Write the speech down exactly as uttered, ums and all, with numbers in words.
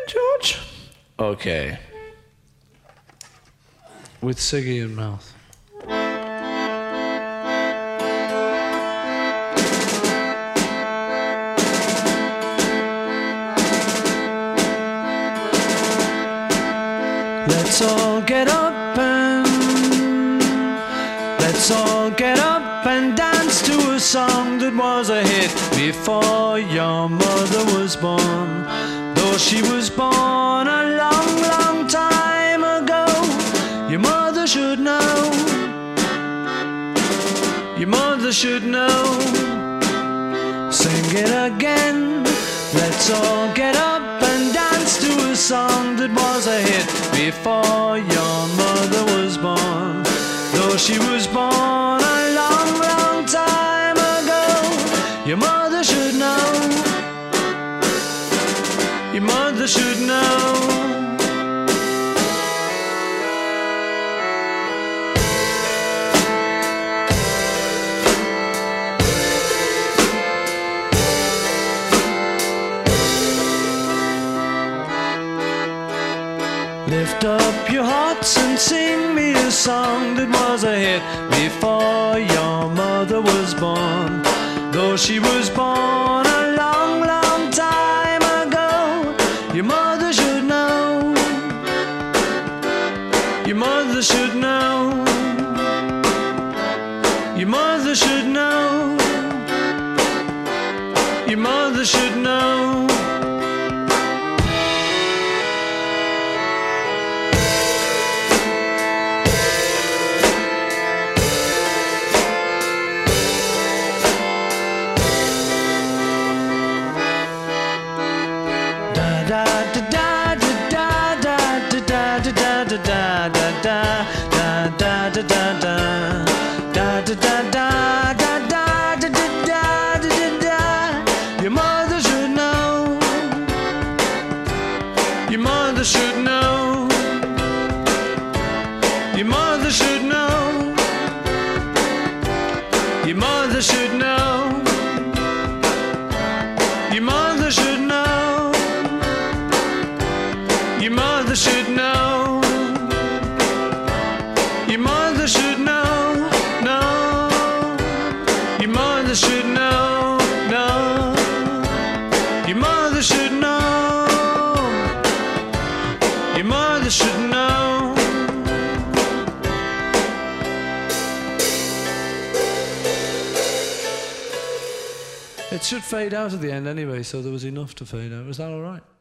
George? Okay. With Siggy in mouth. Let's all get up and let's all get up and dance to a song that was a hit before your mother was born. Though she was born a long, long time ago, your mother should know. Your mother should know. Sing it again. Let's all get up and dance to a song that was a hit before your mother was born. Though she was born a long, long time ago, your mother should know. Your mother should know. Lift up your hearts and sing me a song that was a hit before your mother was born. Though she was born a long, long time ago, your mother should know. Your mother should know. Your mother should know. Your mother should know. Da da da da da da da da da da da da da da da da da da da da. Your mother should know. Your mother should know. Your mother should know. Your mother should know. Your mother should know. Your mother should know. Your mother should know. No. Your mother should know. No. Your mother should know. Your mother should know. It should fade out at the end anyway, so there was enough to fade out. Was that all right?